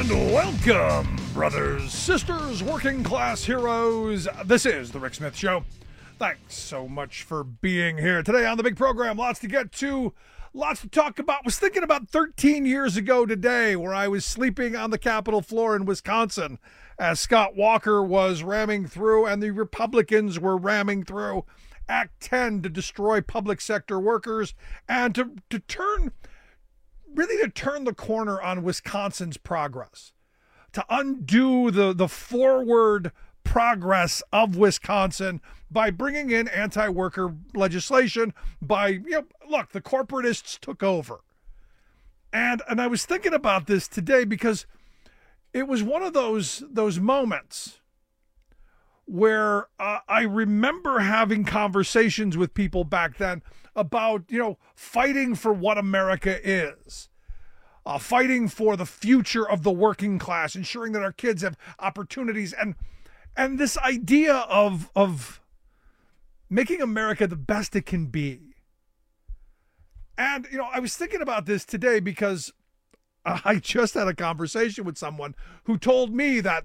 And welcome, brothers, sisters, working class heroes. This is The Rick Smith Show. Thanks so much for being here today on the big program. Lots to get to, lots to talk about. Was thinking about 13 years ago today where I was sleeping on the Capitol floor in Wisconsin as Scott Walker was ramming through and the Republicans were ramming through Act 10 to destroy public sector workers and to turn the corner on Wisconsin's progress, to undo the forward progress of Wisconsin by bringing in anti-worker legislation look, the corporatists took over. And I was thinking about this today because it was one of those moments where I remember having conversations with people back then about, fighting for what America is, fighting for the future of the working class, ensuring that our kids have opportunities, and this idea of making America the best it can be. And, I was thinking about this today because I just had a conversation with someone who told me that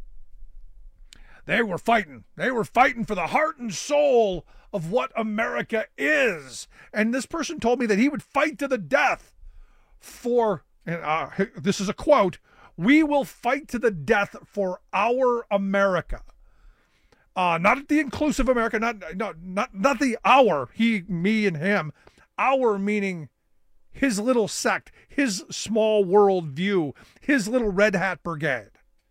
they were fighting. They were fighting for the heart and soul of what America is. And this person told me that he would fight to the death for, this is a quote, "We will fight to the death for our America." Not the inclusive America, not the our, he, me, and him. Our meaning his little sect, his small world view, his little red hat brigade.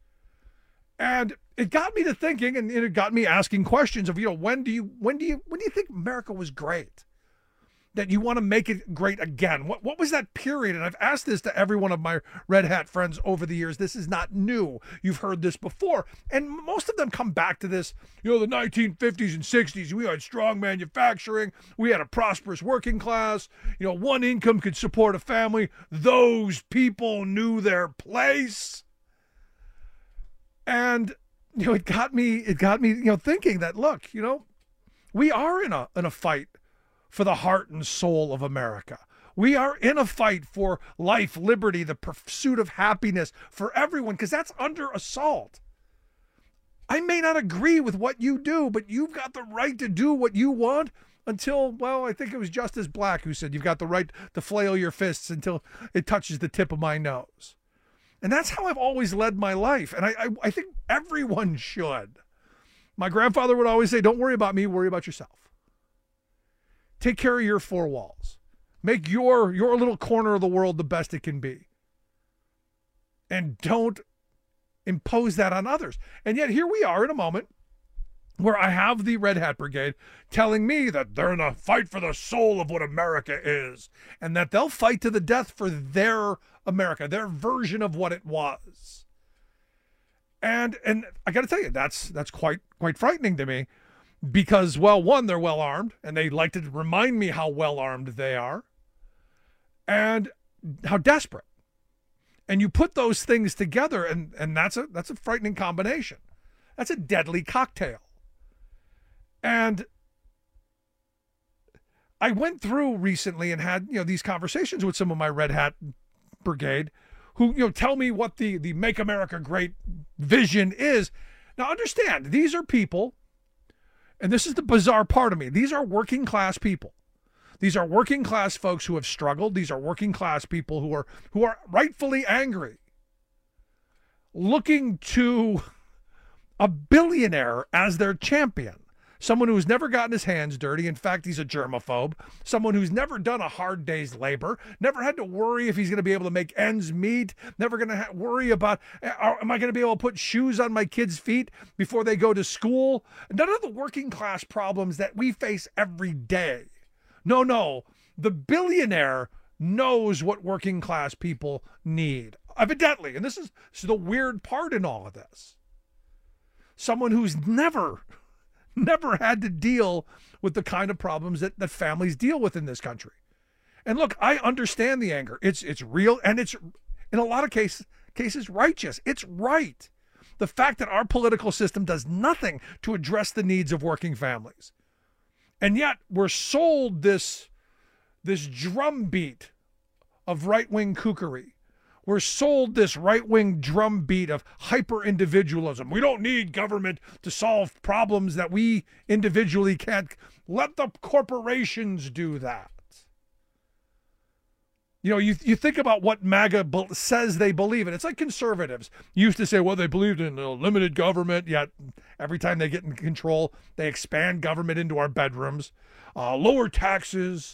And it got me to thinking, and it got me asking questions of, when do you think America was great? That you want to make it great again? What was that period? And I've asked this to every one of my red hat friends over the years. This is not new. You've heard this before. And most of them come back to this, the 1950s and 60s. We had strong manufacturing. We had a prosperous working class. One income could support a family. Those people knew their place. And it got me thinking that, look, we are in a fight for the heart and soul of America. We are in a fight for life, liberty, the pursuit of happiness for everyone, because that's under assault. I may not agree with what you do, but you've got the right to do what you want until, I think it was Justice Black who said you've got the right to flail your fists until it touches the tip of my nose. And that's how I've always led my life. And I think everyone should. My grandfather would always say, don't worry about me, worry about yourself. Take care of your four walls. Make your little corner of the world the best it can be. And don't impose that on others. And yet here we are in a moment where I have the Red Hat Brigade telling me that they're in a fight for the soul of what America is, and that they'll fight to the death for their America, their version of what it was. And I got to tell you, that's quite frightening to me, because, one, they're well armed, and they like to remind me how well armed they are, and how desperate. And you put those things together, and that's a frightening combination. That's a deadly cocktail. And I went through recently and had, these conversations with some of my Red Hat Brigade who, tell me what the Make America Great vision is. Now, understand, these are people, and this is the bizarre part of me, these are working class people. These are working class folks who have struggled. These are working class people who are rightfully angry, looking to a billionaire as their champion. Someone who's never gotten his hands dirty. In fact, he's a germaphobe. Someone who's never done a hard day's labor, never had to worry if he's going to be able to make ends meet, never going to worry about, am I going to be able to put shoes on my kids' feet before they go to school? None of the working class problems that we face every day. No. The billionaire knows what working class people need. Evidently. And this is the weird part in all of this. Someone who's never had to deal with the kind of problems that families deal with in this country. And look, I understand the anger. It's real, and it's, in a lot of cases, righteous. It's right. The fact that our political system does nothing to address the needs of working families. And yet we're sold this drumbeat of right-wing kookery, We're sold this right-wing drumbeat of hyper-individualism. We don't need government to solve problems that we individually can't. Let the corporations do that. You know, you think about what MAGA says they believe in. It's like conservatives used to say, well, they believed in limited government, yet every time they get in control, they expand government into our bedrooms, lower taxes,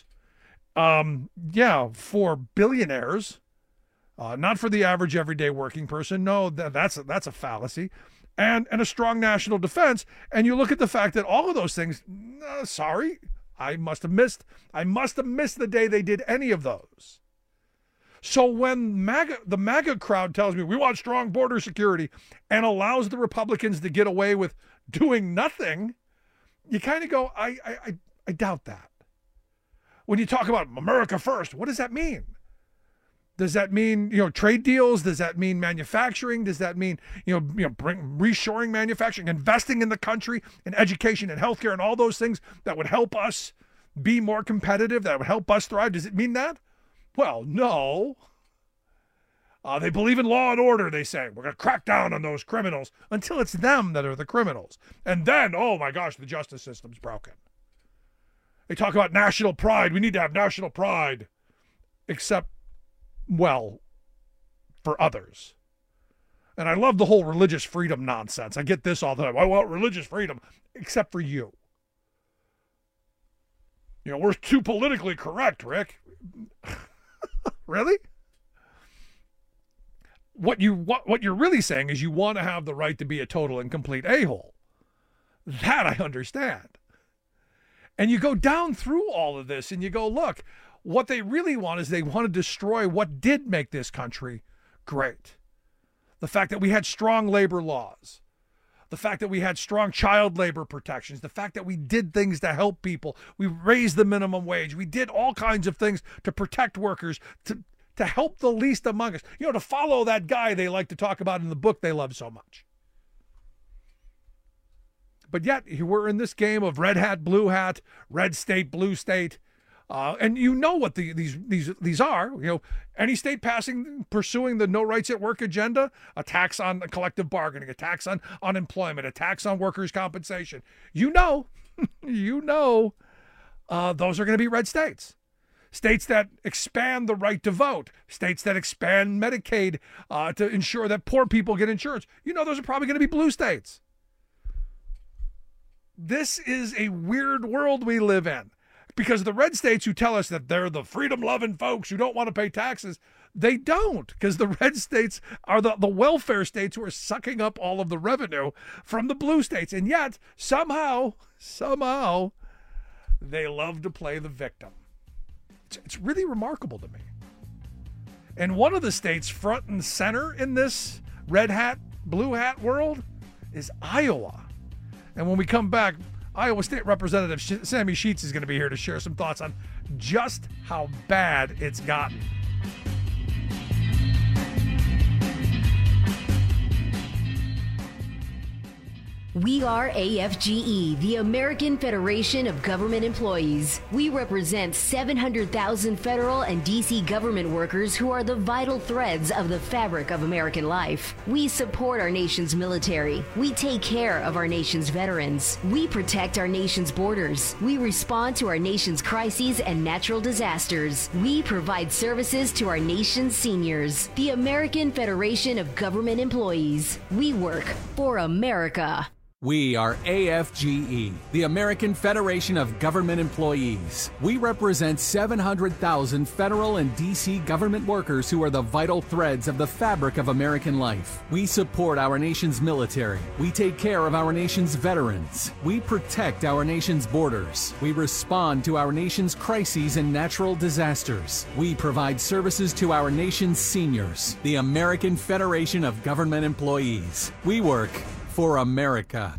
for billionaires, not for the average everyday working person. No, that's a fallacy. And a strong national defense. And you look at the fact that all of those things, sorry, I must have missed the day they did any of those. So when the MAGA crowd tells me we want strong border security and allows the Republicans to get away with doing nothing, you kind of go, I doubt that. When you talk about America first, what does that mean? Does that mean, trade deals? Does that mean manufacturing? Does that mean, reshoring manufacturing, investing in the country, in education and healthcare and all those things that would help us be more competitive, that would help us thrive? Does it mean that? Well, no. They believe in law and order, they say. We're going to crack down on those criminals until it's them that are the criminals. And then, oh my gosh, the justice system's broken. They talk about national pride. We need to have national pride. Except, well, for others. And I love the whole religious freedom nonsense. I get this all the time. I want religious freedom, except for you. We're too politically correct, Rick. Really? What you're really saying is you want to have the right to be a total and complete a-hole. That I understand. And you go down through all of this and you go, look, what they really want is they want to destroy what did make this country great. The fact that we had strong labor laws. The fact that we had strong child labor protections, the fact that we did things to help people, we raised the minimum wage, we did all kinds of things to protect workers, to help the least among us, to follow that guy they like to talk about in the book they love so much. But yet, we're in this game of red hat, blue hat, red state, blue state. And you know what these are. Any state pursuing the no rights at work agenda, a tax on collective bargaining, a tax on unemployment, a tax on workers' compensation. Those are going to be red states. States that expand the right to vote, states that expand Medicaid to ensure that poor people get insurance. Those are probably going to be blue states. This is a weird world we live in. Because the red states who tell us that they're the freedom-loving folks who don't want to pay taxes, they don't. Because the red states are the welfare states who are sucking up all of the revenue from the blue states. And yet, somehow, they love to play the victim. It's really remarkable to me. And one of the states front and center in this red hat, blue hat world is Iowa. And when we come back, Iowa State Representative Sammy Sheets is going to be here to share some thoughts on just how bad it's gotten. We are AFGE, the American Federation of Government Employees. We represent 700,000 federal and D.C. government workers who are the vital threads of the fabric of American life. We support our nation's military. We take care of our nation's veterans. We protect our nation's borders. We respond to our nation's crises and natural disasters. We provide services to our nation's seniors. The American Federation of Government Employees. We work for America. We are AFGE, the American Federation of Government Employees. We represent 700,000 federal and D.C. government workers who are the vital threads of the fabric of American life. We support our nation's military. We take care of our nation's veterans. We protect our nation's borders. We respond to our nation's crises and natural disasters. We provide services to our nation's seniors. The American Federation of Government Employees. We work for America.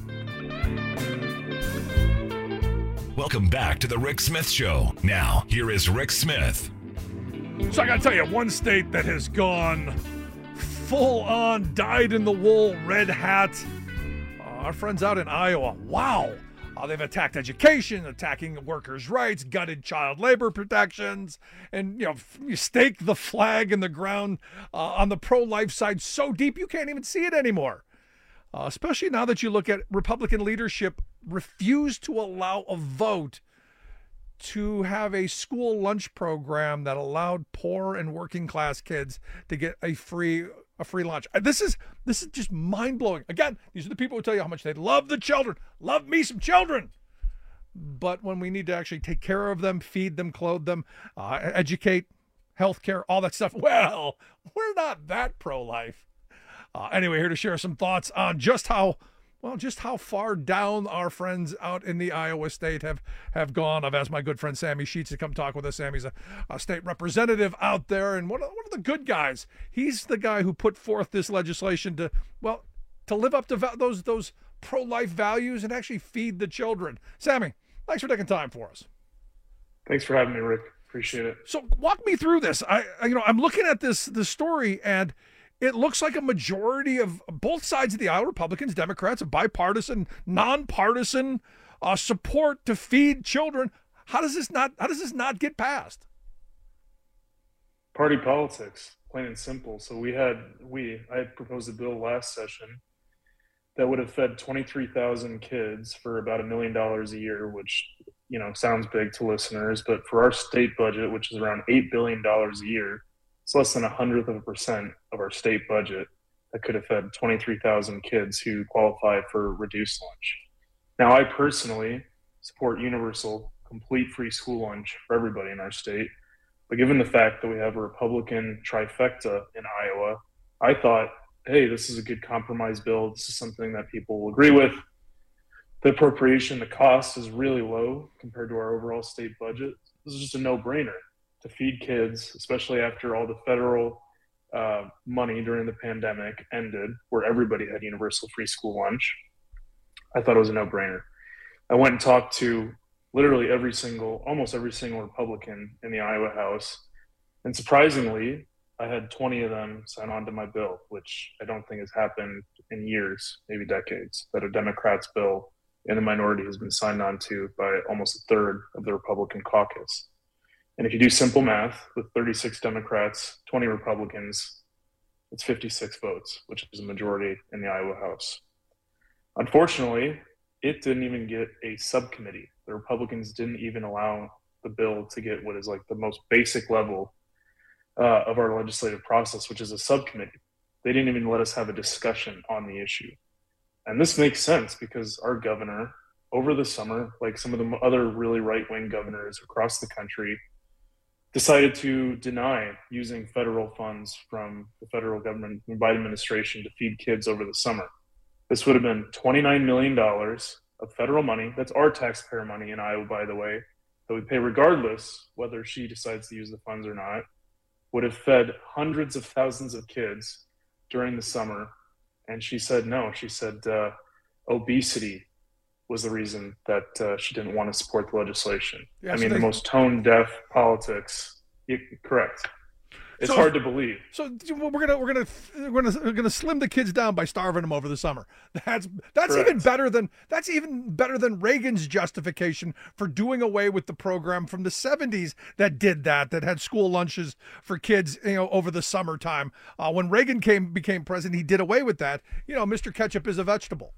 Welcome back to the Rick Smith Show. Now, here is Rick Smith. So I got to tell you, one state that has gone full on, dyed-in-the-wool, red hat. Our friends out in Iowa. Wow. They've attacked education, attacking workers' rights, gutted child labor protections, and you stake the flag in the ground on the pro-life side so deep you can't even see it anymore. Especially now that you look at Republican leadership refuse to allow a vote to have a school lunch program that allowed poor and working class kids to get a free lunch. This is just mind-blowing. Again, these are the people who tell you how much they love the children. Love me some children. But when we need to actually take care of them, feed them, clothe them, educate, healthcare, all that stuff, well, we're not that pro-life. Anyway, here to share some thoughts on just how far down our friends out in the Iowa state have gone. I've asked my good friend Sammy Sheets to come talk with us. Sammy's a state representative out there and one of the good guys. He's the guy who put forth this legislation to live up to those pro-life values and actually feed the children. Sammy, thanks for taking time for us. Thanks for having me, Rick. Appreciate it. So walk me through this. I'm looking at this story, and it looks like a majority of both sides of the aisle, Republicans, Democrats, a bipartisan, nonpartisan support to feed children. How does this not get passed? Party politics, plain and simple. So I had proposed a bill last session that would have fed 23,000 kids for about $1 million a year, which sounds big to listeners, but for our state budget, which is around $8 billion a year, it's less than 1/100% of our state budget that could have fed 23,000 kids who qualify for reduced lunch. Now, I personally support universal, complete free school lunch for everybody in our state. But given the fact that we have a Republican trifecta in Iowa, I thought, hey, this is a good compromise bill. This is something that people will agree with. The appropriation, the cost is really low compared to our overall state budget. This is just a no-brainer to feed kids, especially after all the federal money during the pandemic ended, where everybody had universal free school lunch. I thought it was a no-brainer. I went and talked to literally almost every single Republican in the Iowa House. And surprisingly, I had 20 of them sign on to my bill, which I don't think has happened in years, maybe decades, that a Democrat's bill in the minority has been signed on to by almost a third of the Republican caucus. And if you do simple math, with 36 Democrats, 20 Republicans, it's 56 votes, which is a majority in the Iowa House. Unfortunately, it didn't even get a subcommittee. The Republicans didn't even allow the bill to get what is like the most basic level of our legislative process, which is a subcommittee. They didn't even let us have a discussion on the issue. And this makes sense because our governor, over the summer, like some of the other really right-wing governors across the country, decided to deny using federal funds from the federal government and Biden administration to feed kids over the summer. This would have been $29 million of federal money. That's our taxpayer money in Iowa, by the way, that we pay regardless whether she decides to use the funds or not, would have fed hundreds of thousands of kids during the summer. And she said no. She said obesity was the reason that she didn't want to support the legislation. Yeah, the most tone-deaf politics. Correct. It's hard to believe. So we're gonna slim the kids down by starving them over the summer. That's even better than Reagan's justification for doing away with the program from the 70s that did that had school lunches for kids over the summertime. When Reagan became president, he did away with that. Mr. Ketchup is a vegetable.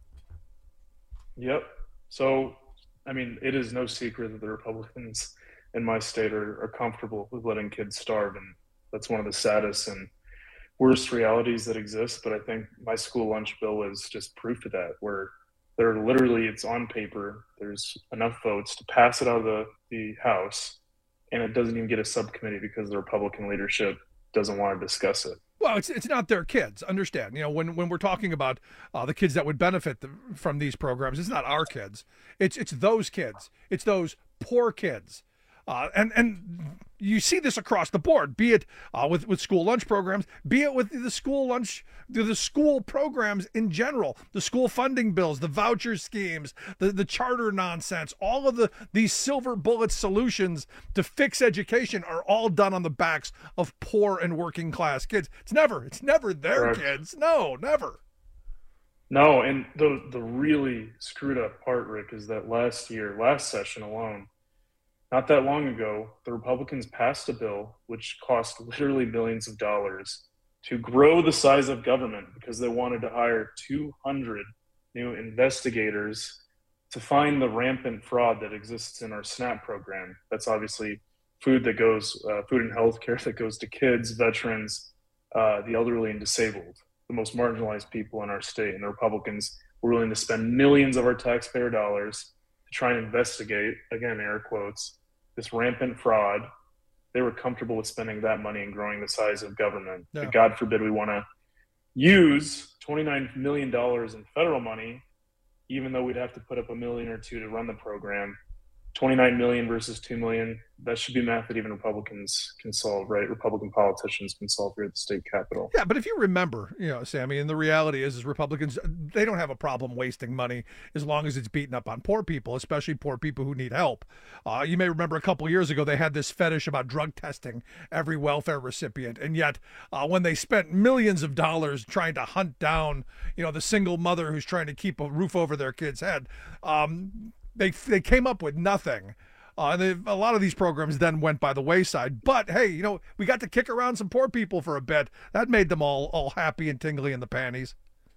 Yep. So it is no secret that the Republicans in my state are comfortable with letting kids starve, and that's one of the saddest and worst realities that exist. But I think my school lunch bill is just proof of that, where it's on paper, there's enough votes to pass it out of the House, and it doesn't even get a subcommittee because the Republican leadership doesn't want to discuss it. Well, it's not their kids. Understand, when we're talking about the kids that would benefit from these programs, it's not our kids. It's those kids. It's those poor kids. And you see this across the board, be it with school lunch programs, be it with the school programs in general, the school funding bills, the voucher schemes, the charter nonsense, all of these silver bullet solutions to fix education are all done on the backs of poor and working class kids. It's never their kids. No, never. No, and the really screwed up part, Rick, is that last session alone, not that long ago, the Republicans passed a bill which cost literally millions of dollars to grow the size of government because they wanted to hire 200 new investigators to find the rampant fraud that exists in our SNAP program. That's obviously food and health care that goes to kids, veterans, the elderly and disabled, the most marginalized people in our state. And the Republicans were willing to spend millions of our taxpayer dollars to try and investigate, again, air quotes, this rampant fraud. They were comfortable with spending that money and growing the size of government. Yeah. But God forbid we want to use $29 million in federal money, even though we'd have to put up $1 million or $2 million to run the program. 29 million versus 2 million, that should be math that even Republicans can solve, right? Republican politicians can solve here at the state capitol. Yeah, but if you remember, Sammy, and the reality is Republicans, they don't have a problem wasting money as long as it's beaten up on poor people, especially poor people who need help. You may remember a couple of years ago, they had this fetish about drug testing every welfare recipient. And yet when they spent millions of dollars trying to hunt down, the single mother who's trying to keep a roof over their kid's head, they came up with nothing. And a lot of these programs then went by the wayside. But, hey, we got to kick around some poor people for a bit. That made them all happy and tingly in the panties.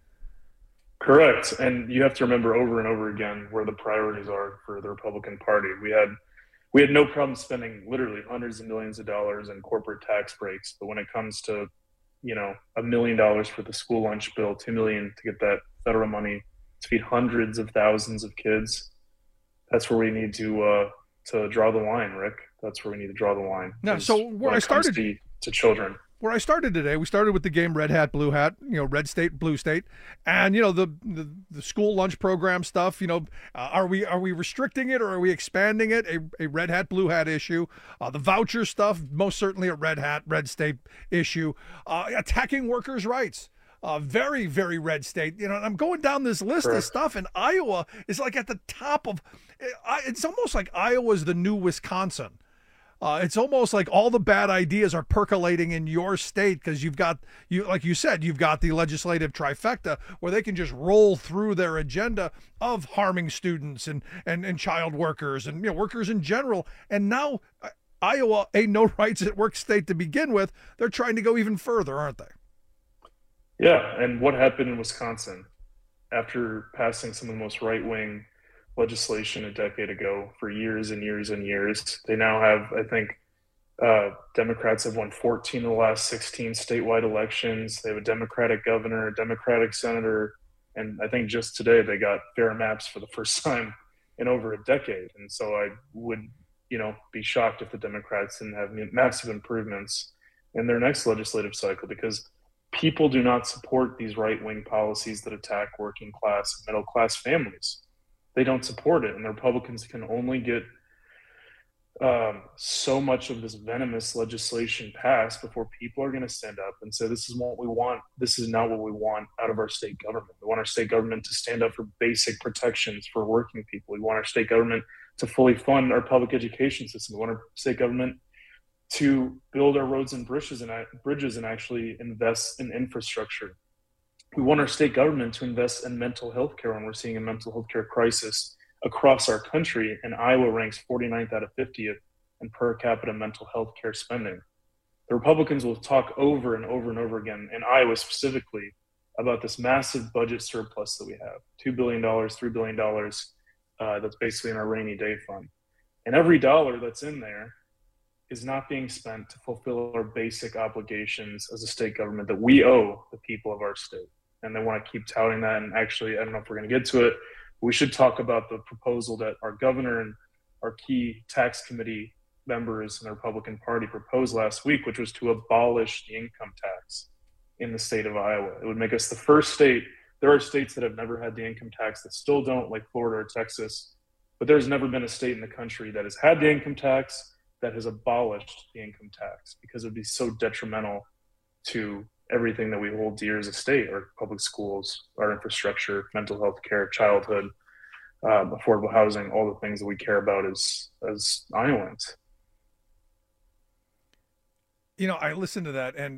Correct. And you have to remember over and over again where the priorities are for the Republican Party. We had no problem spending literally hundreds of millions of dollars in corporate tax breaks. But when it comes to, $1 million for the school lunch bill, $2 million to get that federal money to feed hundreds of thousands of kids, that's where we need to draw the line, Rick. That's where we need to draw the line. Now, so where I started to children. Where I started today, we started with the game Red Hat, Blue Hat, red state, blue state, and the school lunch program stuff. Are we restricting it or are we expanding it? A Red Hat, Blue Hat issue. The voucher stuff, most certainly a Red Hat, red state issue. Attacking workers' rights. Very, very red state. I'm going down this list of stuff, and Iowa is like at the top of. It's almost like Iowa's the new Wisconsin. It's almost like all the bad ideas are percolating in your state because like you said, you've got the legislative trifecta where they can just roll through their agenda of harming students and child workers and workers in general. And now Iowa, a no rights at work state to begin with, they're trying to go even further, aren't they? Yeah, and what happened in Wisconsin after passing some of the most right-wing legislation a decade ago for years and years and years? They now have, I think, Democrats have won 14 of the last 16 statewide elections. They have a Democratic governor, a Democratic senator, and I think just today they got fair maps for the first time in over a decade. And so I would, be shocked if the Democrats didn't have massive improvements in their next legislative cycle, because people do not support these right-wing policies that attack working class, middle class families. They don't support it, and the Republicans can only get so much of this venomous legislation passed before people are going to stand up and say, this is what we want. This is not what we want out of our state government. We want our state government to stand up for basic protections for working people. We want our state government to fully fund our public education system. We want our state government to build our roads and bridges and actually invest in infrastructure. We want our state government to invest in mental health care when we're seeing a mental health care crisis across our country, and Iowa ranks 49th out of 50th in per capita mental health care spending. The Republicans will talk over and over and over again, in Iowa specifically, about this massive budget surplus that we have, $2 billion, $3 billion, that's basically in our rainy day fund. And every dollar that's in there is not being spent to fulfill our basic obligations as a state government that we owe the people of our state. And they want to keep touting that. And actually, I don't know if we're going to get to it, but we should talk about the proposal that our governor and our key tax committee members in the Republican Party proposed last week, which was to abolish the income tax in the state of Iowa. It would make us the first state. There are states that have never had the income tax that still don't, like Florida or Texas, but there's never been a state in the country that has had the income tax that has abolished the income tax, because it would be so detrimental to everything that we hold dear as a state: our public schools, our infrastructure, mental health care, childhood, affordable housing, all the things that we care about as Iowans. I listened to that, and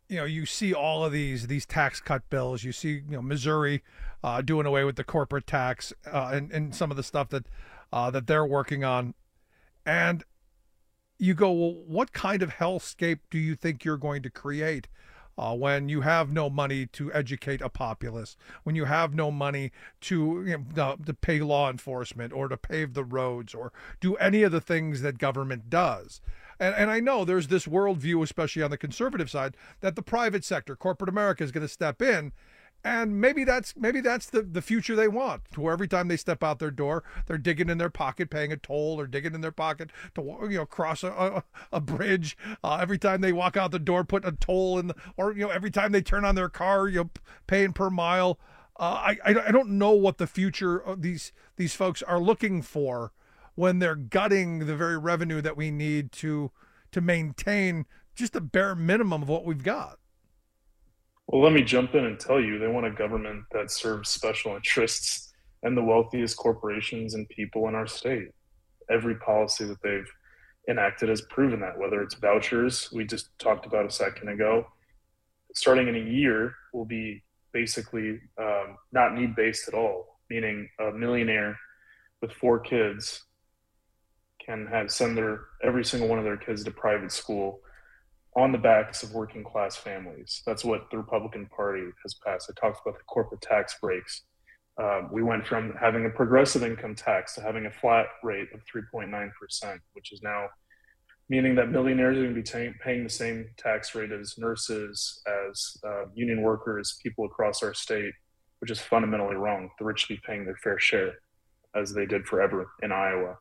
you see all of these tax cut bills. You see, Missouri doing away with the corporate tax and some of the stuff that they're working on. And you go, well, what kind of hellscape do you think you're going to create when you have no money to educate a populace, when you have no money to to pay law enforcement or to pave the roads or do any of the things that government does? And I know there's this worldview, especially on the conservative side, that the private sector, corporate America, is going to step in. And maybe that's the future they want, to where every time they step out their door, they're digging in their pocket, paying a toll, or digging in their pocket to cross a bridge. Every time they walk out the door, putting a toll in, or every time they turn on their car, paying per mile. I don't know what the future of these folks are looking for when they're gutting the very revenue that we need to maintain just the bare minimum of what we've got. Well, let me jump in and tell you, they want a government that serves special interests and the wealthiest corporations and people in our state. Every policy that they've enacted has proven that, whether it's vouchers, we just talked about a second ago, starting in a year will be basically not need-based at all, meaning a millionaire with 4 kids can send every single one of their kids to private school on the backs of working class families. That's what the Republican Party has passed. It talks about the corporate tax breaks. We went from having a progressive income tax to having a flat rate of 3.9%, which is now meaning that millionaires are going to be paying the same tax rate as nurses, as union workers, people across our state, which is fundamentally wrong. The rich should be paying their fair share, as they did forever in Iowa.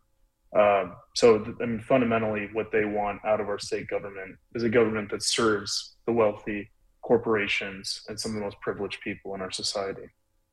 Fundamentally, what they want out of our state government is a government that serves the wealthy, corporations, and some of the most privileged people in our society.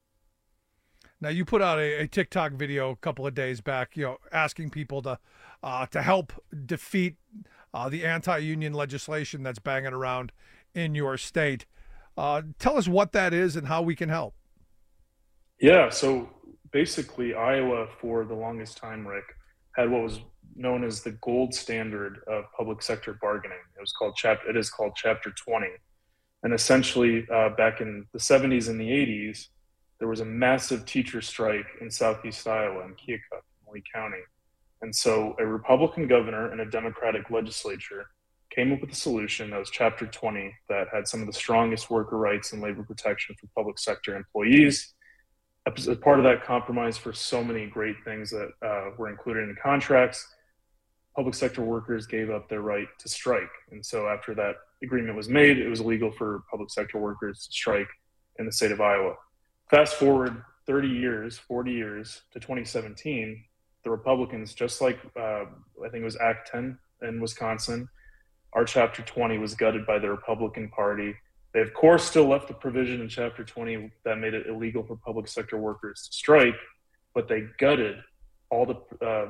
Now, you put out a TikTok video a couple of days back, asking people to help defeat the anti-union legislation that's banging around in your state. Tell us what that is and how we can help. Yeah, so basically, Iowa, for the longest time, Rick, had what was known as the gold standard of public sector bargaining. It is called Chapter 20. And essentially, back in the 70s and the 80s, there was a massive teacher strike in southeast Iowa in Keokuk, Lee County. And so a Republican governor and a Democratic legislature came up with a solution that was Chapter 20 that had some of the strongest worker rights and labor protection for public sector employees. As part of that compromise for so many great things that were included in contracts, public sector workers gave up their right to strike. And so after that agreement was made, it was illegal for public sector workers to strike in the state of Iowa. Fast forward 40 years to 2017, the Republicans, just like I think it was Act 10 in Wisconsin, our Chapter 20 was gutted by the Republican Party. They, of course, still left the provision in Chapter 20 that made it illegal for public sector workers to strike, but they gutted all the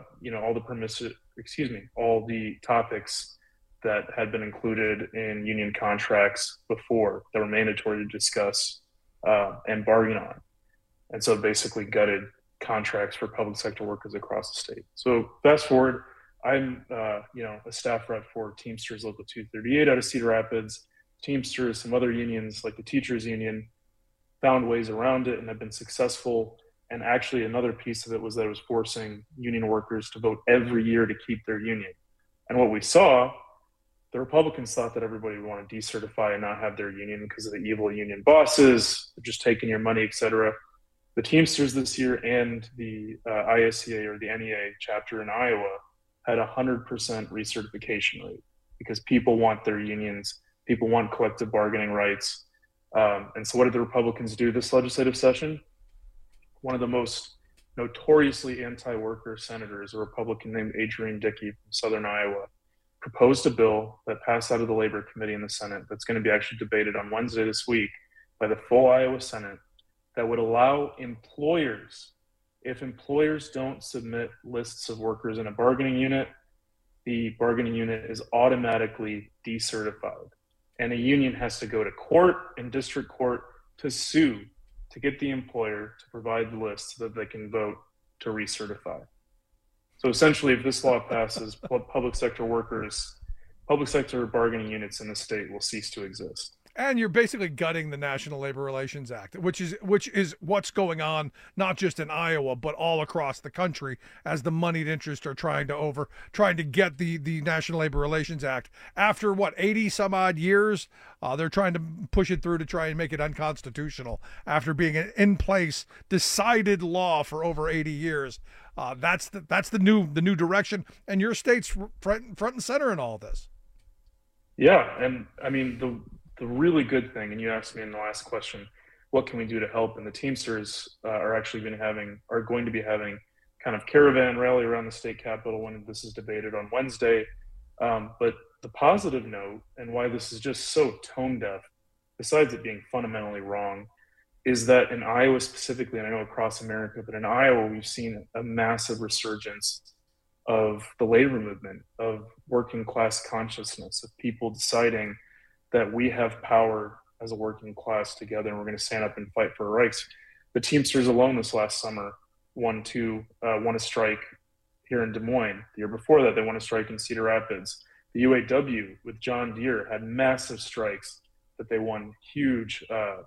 topics that had been included in union contracts before that were mandatory to discuss and bargain on. And so basically gutted contracts for public sector workers across the state. So fast forward, I'm a staff rep for Teamsters Local 238 out of Cedar Rapids. Teamsters, some other unions like the Teachers Union found ways around it and have been successful. And actually another piece of it was that it was forcing union workers to vote every year to keep their union. And what we saw, the Republicans thought that everybody would want to decertify and not have their union because of the evil union bosses, just taking your money, etc. The Teamsters this year and the ISCA or the NEA chapter in Iowa had 100% recertification rate because people want their unions. People want collective bargaining rights. And so what did the Republicans do this legislative session? One of the most notoriously anti-worker senators, a Republican named Adrian Dickey from Southern Iowa, proposed a bill that passed out of the Labor Committee in the Senate that's going to be actually debated on Wednesday this week by the full Iowa Senate that would allow employers, if employers don't submit lists of workers in a bargaining unit, the bargaining unit is automatically decertified. And a union has to go to court and district court to sue to get the employer to provide the list so that they can vote to recertify. So essentially, if this law passes, public sector bargaining units in the state will cease to exist. And you're basically gutting the National Labor Relations Act, which is what's going on not just in Iowa but all across the country, as the moneyed interests are trying to get the National Labor Relations Act after 80 some odd years. They're trying to push it through to try and make it unconstitutional after being an in place decided law for over 80 years. That's the new direction, and your state's front and center in all this. Yeah, and I mean the really good thing, and you asked me in the last question, what can we do to help? And the Teamsters are going to be having kind of caravan rally around the state capitol when this is debated on Wednesday. But the positive note, and why this is just so tone deaf, besides it being fundamentally wrong, is that in Iowa specifically, and I know across America, but in Iowa, we've seen a massive resurgence of the labor movement, of working class consciousness, of people deciding that we have power as a working class together, and we're going to stand up and fight for our rights. The Teamsters alone this last summer won a strike here in Des Moines. The year before that, they won a strike in Cedar Rapids. The UAW with John Deere had massive strikes that they won huge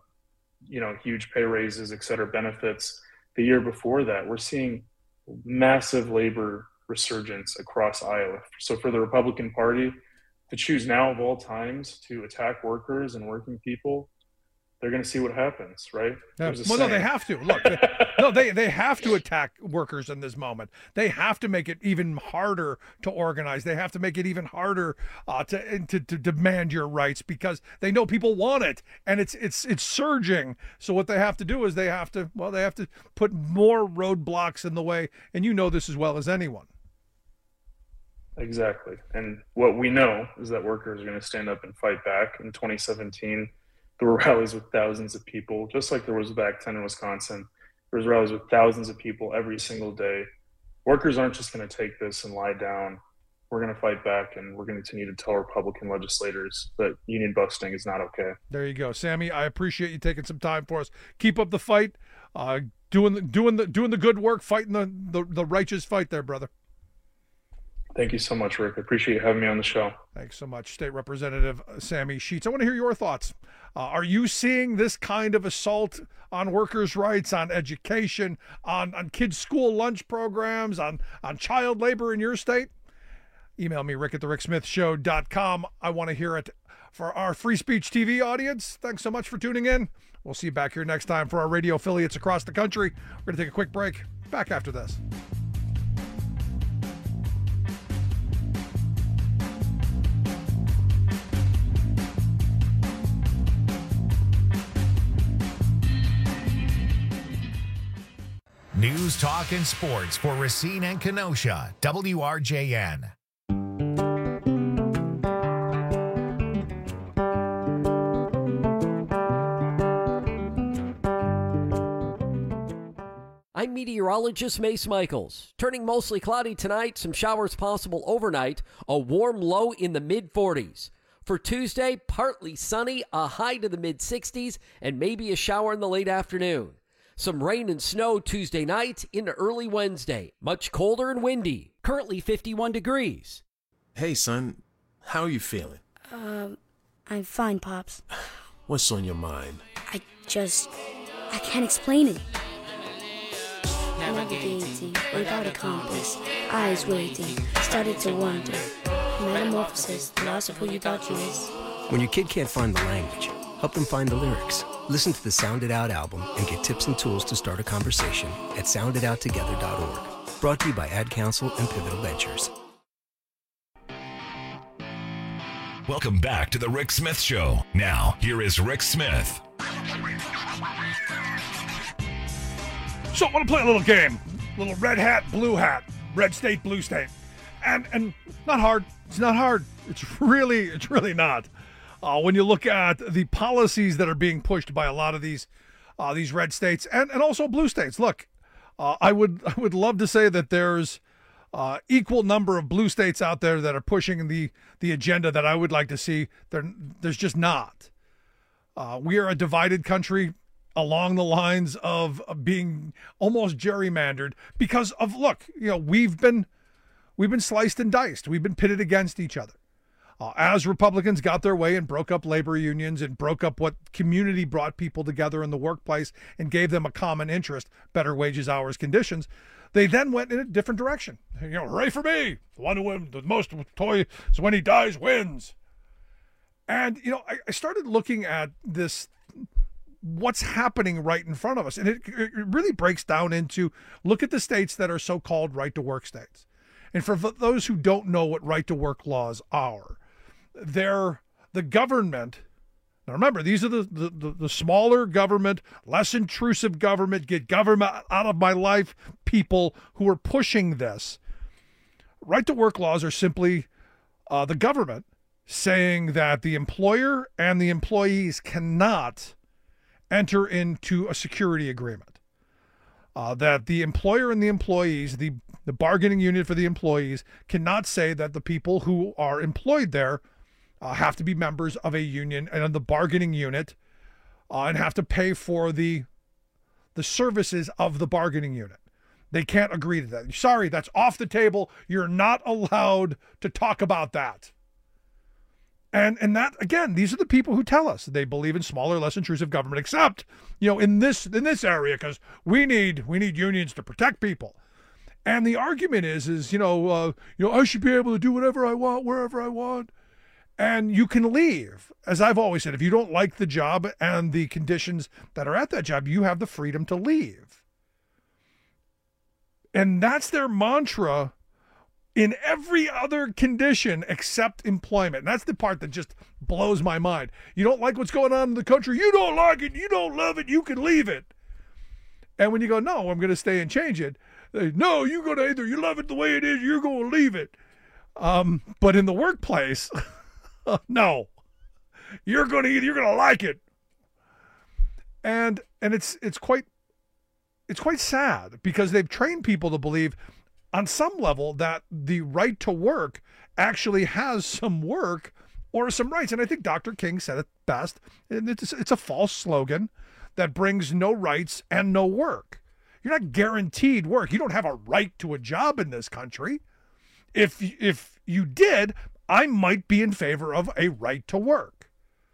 pay raises, et cetera, benefits. The year before that, we're seeing massive labor resurgence across Iowa. So for the Republican Party to choose now of all times to attack workers and working people, they're going to see what happens, right? Yeah. Well, no, they have to. Look, they have to attack workers in this moment. They have to make it even harder to organize. They have to make it even harder to demand your rights, because they know people want it, and it's surging. So what they have to do is they have to put more roadblocks in the way, and you know this as well as anyone. Exactly. And what we know is that workers are going to stand up and fight back. In 2017, there were rallies with thousands of people, just like there was back then in Wisconsin. There was rallies with thousands of people every single day. Workers aren't just going to take this and lie down. We're going to fight back, and we're going to continue to tell Republican legislators that union busting is not okay. There you go, Sammy. I appreciate you taking some time for us. Keep up the fight, doing the good work, fighting the righteous fight there, brother. Thank you so much, Rick. I appreciate you having me on the show. Thanks so much, State Representative Sammy Sheets. I want to hear your thoughts. Are you seeing this kind of assault on workers' rights, on education, on kids' school lunch programs, on child labor in your state? Email me, rick@thericksmithshow.com. I want to hear it. For our Free Speech TV audience, thanks so much for tuning in. We'll see you back here next time for our radio affiliates across the country. We're going to take a quick break. Back after this. News, talk, and sports for Racine and Kenosha. WRJN. I'm meteorologist Mace Michaels. Turning mostly cloudy tonight, some showers possible overnight, a warm low in the mid-40s. For Tuesday, partly sunny, a high to the mid-60s, and maybe a shower in the late afternoon. Some rain and snow Tuesday night into early Wednesday. Much colder and windy. Currently 51 degrees. Hey, son. How are you feeling? I'm fine, Pops. What's on your mind? I can't explain it. Navigating without a compass, eyes waiting, started to wonder. Metamorphosis, the loss of who you thought you was. When your kid can't find the language, help them find the lyrics. Listen to the Sound It Out album and get tips and tools to start a conversation at sounditouttogether.org. Brought to you by Ad Council and Pivotal Ventures. Welcome back to the Rick Smith Show. Now, here is Rick Smith. So I want to play a little game. Little red hat, blue hat. Red state, blue state. And not hard. It's not hard. It's really not. When you look at the policies that are being pushed by a lot of these red states and also blue states. Look, I would love to say that there's equal number of blue states out there that are pushing the agenda that I would like to see. There's just not. We are a divided country along the lines of being almost gerrymandered because of, look, we've been sliced and diced. We've been pitted against each other. As Republicans got their way and broke up labor unions and broke up what community brought people together in the workplace and gave them a common interest, better wages, hours, conditions, they then went in a different direction. Hooray for me. The one who wins the most toys when he dies wins. And, I started looking at this, what's happening right in front of us. And it really breaks down into, look at the states that are so-called right-to-work states. And for those who don't know what right-to-work laws are, they're the government. Now remember, these are the smaller government, less intrusive government, get government out of my life people who are pushing this. Right-to-work laws are simply the government saying that the employer and the employees cannot enter into a security agreement. That the employer and the employees, the bargaining unit for the employees, cannot say that the people who are employed there have to be members of a union and the bargaining unit and have to pay for the services of the bargaining unit. They can't agree to that. Sorry, that's off the table. You're not allowed to talk about that. And that, again, these are the people who tell us they believe in smaller, less intrusive government, except, in this area, because we need unions to protect people. And the argument is I should be able to do whatever I want, wherever I want. And you can leave. As I've always said, if you don't like the job and the conditions that are at that job, you have the freedom to leave. And that's their mantra in every other condition except employment. And that's the part that just blows my mind. You don't like what's going on in the country. You don't like it. You don't love it. You can leave it. And when you go, no, I'm going to stay and change it. No, you're going to either you love it the way it is, you're going to leave it. But in the workplace, no, you're going to like it. And it's quite sad because they've trained people to believe on some level that the right to work actually has some work or some rights. And I think Dr. King said it best. It's a false slogan that brings no rights and no work. You're not guaranteed work. You don't have a right to a job in this country. If you did, I might be in favor of a right to work.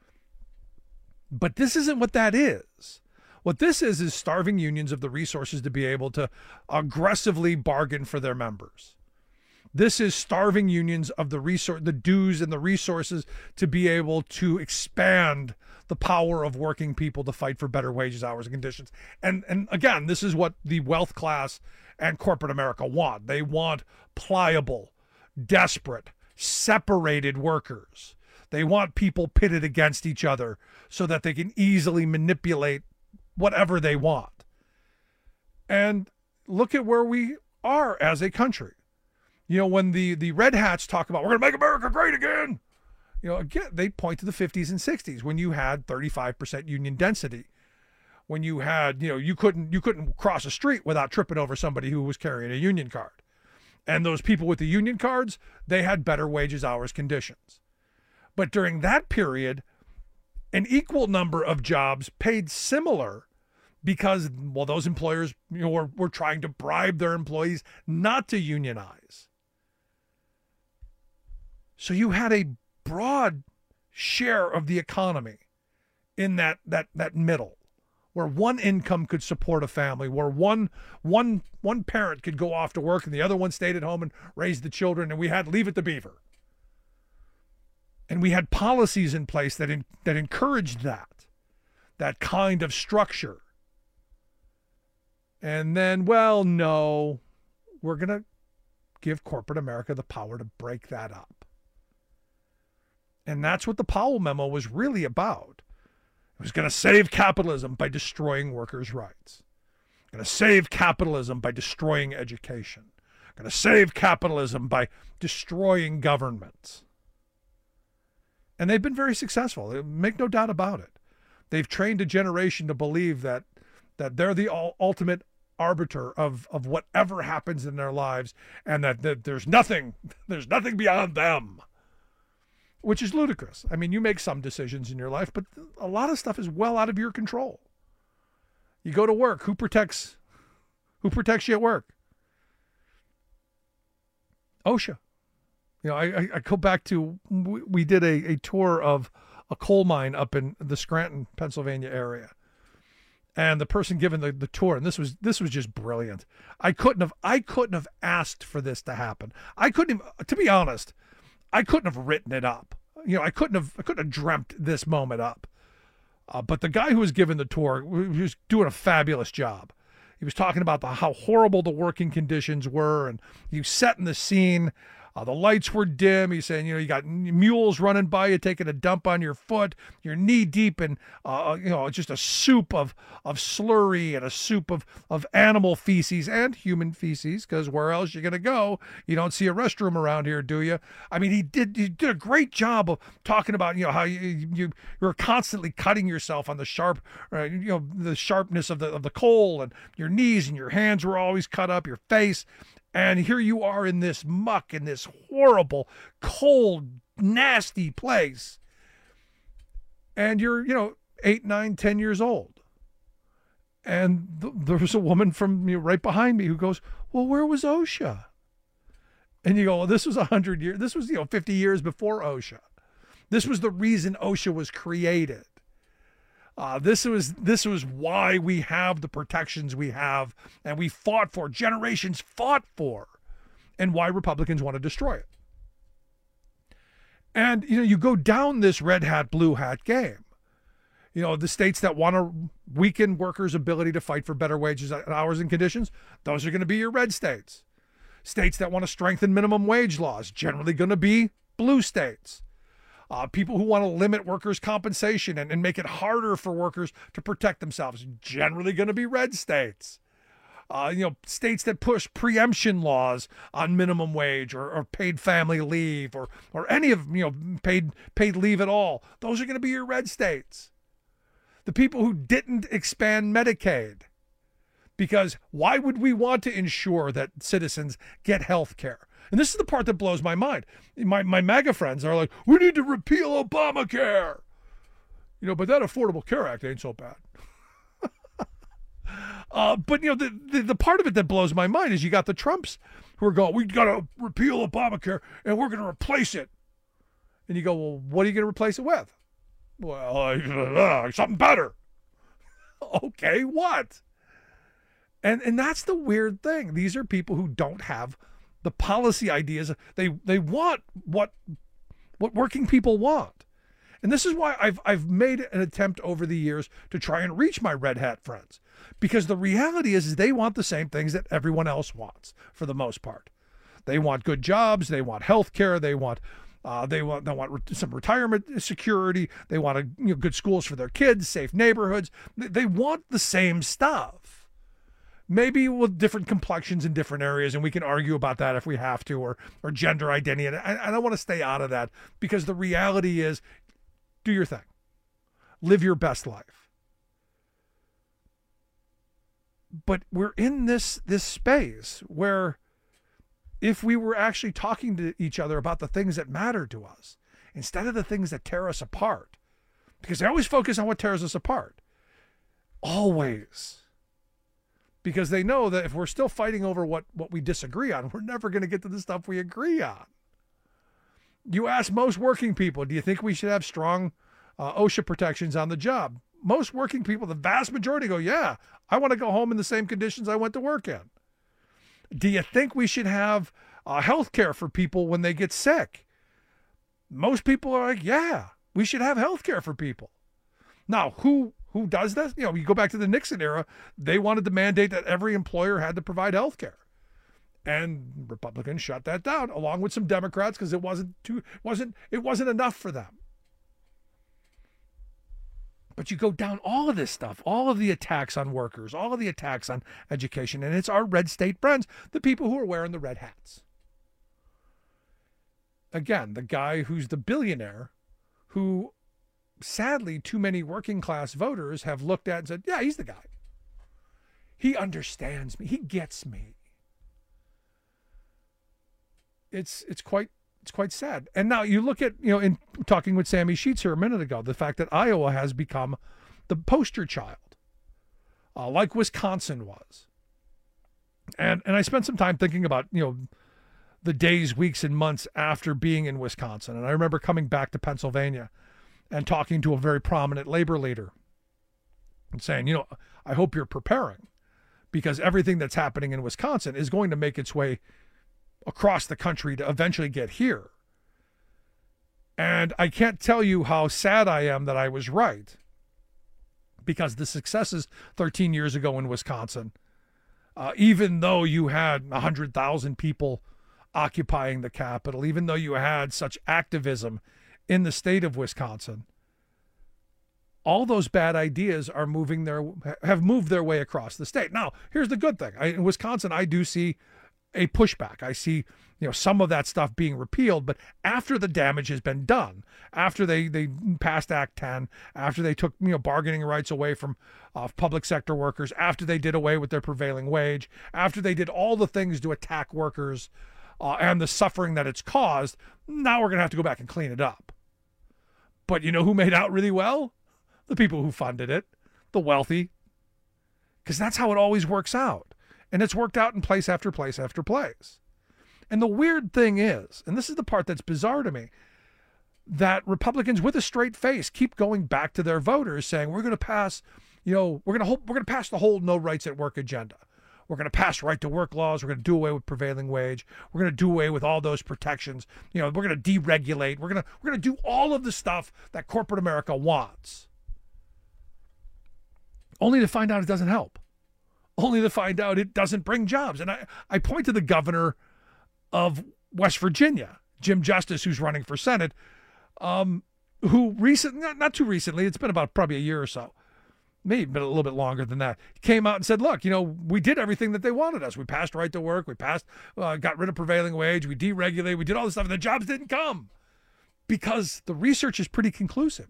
But this isn't what that is. What this is starving unions of the resources to be able to aggressively bargain for their members. This is starving unions of the dues and the resources to be able to expand the power of working people to fight for better wages, hours, and conditions. And again, this is what the wealth class and corporate America want. They want pliable, desperate, separated workers. They want people pitted against each other so that they can easily manipulate whatever they want. And look at where we are as a country. When the Red Hats talk about, we're going to make America great again, again, they point to the 50s and 60s when you had 35% union density. When you had, you couldn't cross a street without tripping over somebody who was carrying a union card. And those people with the union cards, they had better wages, hours, conditions. But during that period, an equal number of jobs paid similar because, those employers were trying to bribe their employees not to unionize. So you had a broad share of the economy in that middle, where one income could support a family, where one parent could go off to work and the other one stayed at home and raised the children, and we had Leave It to Beaver. And we had policies in place that encouraged that kind of structure. And then, no, we're going to give corporate America the power to break that up. And that's what the Powell memo was really about. It was going to save capitalism by destroying workers' rights. Going to save capitalism by destroying education. Going to save capitalism by destroying governments. And they've been very successful. Make no doubt about it. They've trained a generation to believe that they're the ultimate arbiter of whatever happens in their lives, and that there's nothing beyond them, which is ludicrous. I mean, you make some decisions in your life, but a lot of stuff is well out of your control. You go to work. Who protects you at work? OSHA. I go back to, we did a tour of a coal mine up in the Scranton, Pennsylvania area. And the person giving the tour, and this was just brilliant. I couldn't have asked for this to happen. To be honest, I couldn't have written it up. I couldn't have dreamt this moment up. But the guy who was giving the tour, he was doing a fabulous job. He was talking about how horrible the working conditions were, and he was setting the scene. The lights were dim. He's saying, you got mules running by you, taking a dump on your foot. You're knee deep in, just a soup of slurry and a soup of animal feces and human feces. Because where else you gonna go? You don't see a restroom around here, do you? I mean, he did a great job of talking about how you're constantly cutting yourself on the the sharpness of the coal, and your knees and your hands were always cut up, your face. And here you are in this muck, in this horrible, cold, nasty place. And you're, 8, 9, 10 years old. And there was a woman from right behind me who goes, well, where was OSHA? And you go, well, this was 100 years. This was, 50 years before OSHA. This was the reason OSHA was created. This was why we have the protections we have, and we fought for, generations fought for, and why Republicans want to destroy it. And, you go down this red hat, blue hat game. The states that want to weaken workers' ability to fight for better wages, hours, and conditions, those are going to be your red states. States that want to strengthen minimum wage laws, generally going to be blue states. People who want to limit workers' compensation and make it harder for workers to protect themselves, generally going to be red states. States that push preemption laws on minimum wage or paid family leave or any of paid leave at all, those are going to be your red states. The people who didn't expand Medicaid, because why would we want to ensure that citizens get health care? And this is the part that blows my mind. My MAGA friends are like, we need to repeal Obamacare. But that Affordable Care Act ain't so bad. But the part of it that blows my mind is you got the Trumps who are going, we got to repeal Obamacare and we're going to replace it. And you go, well, what are you going to replace it with? Well, something better. Okay, what? And that's the weird thing. These are people who don't have the policy ideas. They want what working people want. And this is why I've made an attempt over the years to try and reach my red hat friends, because the reality is they want the same things that everyone else wants for the most part. They want good jobs, they want health care, they want some retirement security, they want good schools for their kids, safe neighborhoods. They want the same stuff. Maybe with different complexions in different areas, and we can argue about that if we have to, or gender identity. And I don't want to stay out of that, because the reality is, do your thing. Live your best life. But we're in this space where if we were actually talking to each other about the things that matter to us, instead of the things that tear us apart, because they always focus on what tears us apart. Always. Because they know that if we're still fighting over what we disagree on, we're never going to get to the stuff we agree on. You ask most working people, do you think we should have strong OSHA protections on the job? Most working people, the vast majority, go, yeah, I want to go home in the same conditions I went to work in. Do you think we should have health care for people when they get sick? Most people are like, yeah, we should have health care for people. Now, who does that? You go back to the Nixon era, they wanted to mandate that every employer had to provide health care. And Republicans shut that down, along with some Democrats, because it wasn't enough for them. But you go down all of this stuff, all of the attacks on workers, all of the attacks on education, and it's our red state friends, the people who are wearing the red hats. Again, the guy who's the billionaire who, sadly, too many working class voters have looked at and said, yeah, he's the guy. He understands me. He gets me. It's quite sad. And now you look at, in talking with Sammy Sheets here a minute ago, the fact that Iowa has become the poster child, like Wisconsin was. And I spent some time thinking about, the days, weeks, and months after being in Wisconsin. And I remember coming back to Pennsylvania and talking to a very prominent labor leader and saying, you know, I hope you're preparing, because everything that's happening in Wisconsin is going to make its way across the country to eventually get here. And I can't tell you how sad I am that I was right, because the successes 13 years ago in Wisconsin, even though you had 100,000 people occupying the Capitol, even though you had such activism in the state of Wisconsin, all those bad ideas have moved their way across the state. Now, here's the good thing. In Wisconsin, I do see a pushback. I see, you know, some of that stuff being repealed, but after the damage has been done, after they passed Act 10, after they took, you know, bargaining rights away from public sector workers, after they did away with their prevailing wage, after they did all the things to attack workers and the suffering that it's caused, now we're going to have to go back and clean it up. But you know who made out really well? The people who funded it, the wealthy, because that's how it always works out. And it's worked out in place after place after place. And the weird thing is, and this is the part that's bizarre to me, that Republicans with a straight face keep going back to their voters saying, we're going to pass, you know, we're going to pass the whole no rights at work agenda. We're going to pass right to work laws. We're going to do away with prevailing wage. We're going to do away with all those protections. You know, we're going to deregulate. We're going to do all of the stuff that corporate America wants. Only to find out it doesn't help. Only to find out it doesn't bring jobs. And I point to the governor of West Virginia, Jim Justice, who's running for Senate, who recently, not too recently, it's been about probably a year or so, maybe a little bit longer than that, came out and said, look, you know, we did everything that they wanted us. We passed right to work. We passed, got rid of prevailing wage. We deregulated. We did all this stuff, and the jobs didn't come because the research is pretty conclusive.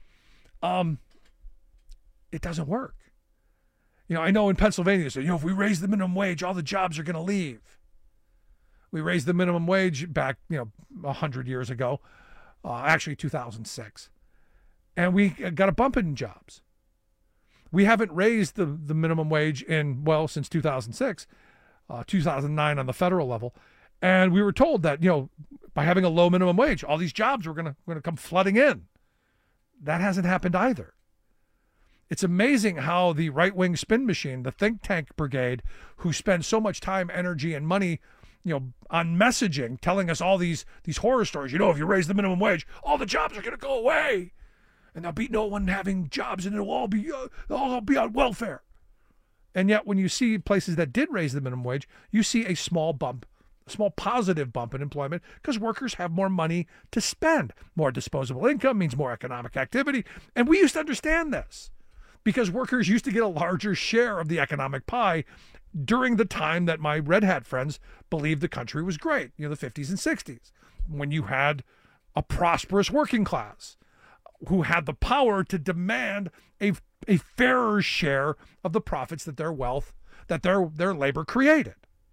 It doesn't work. You know, I know in Pennsylvania, so, you know, if we raise the minimum wage, all the jobs are going to leave. We raised the minimum wage back, you know, 100 years ago, actually 2006. And we got a bump in jobs. We haven't raised the minimum wage since 2006, 2009 on the federal level. And we were told that, you know, by having a low minimum wage, all these jobs were going to come flooding in. That hasn't happened either. It's amazing how the right-wing spin machine, the think tank brigade, who spend so much time, energy, and money, you know, on messaging, telling us all these horror stories. You know, if you raise the minimum wage, all the jobs are going to go away, and there'll be no one having jobs, and they'll all be on welfare. And yet, when you see places that did raise the minimum wage, you see a small positive bump in employment because workers have more money to spend. More disposable income means more economic activity, and we used to understand this, because workers used to get a larger share of the economic pie during the time that my red hat friends believed the country was great, you know, the 50s and 60s, when you had a prosperous working class who had the power to demand a fairer share of the profits that their wealth, that their labor created.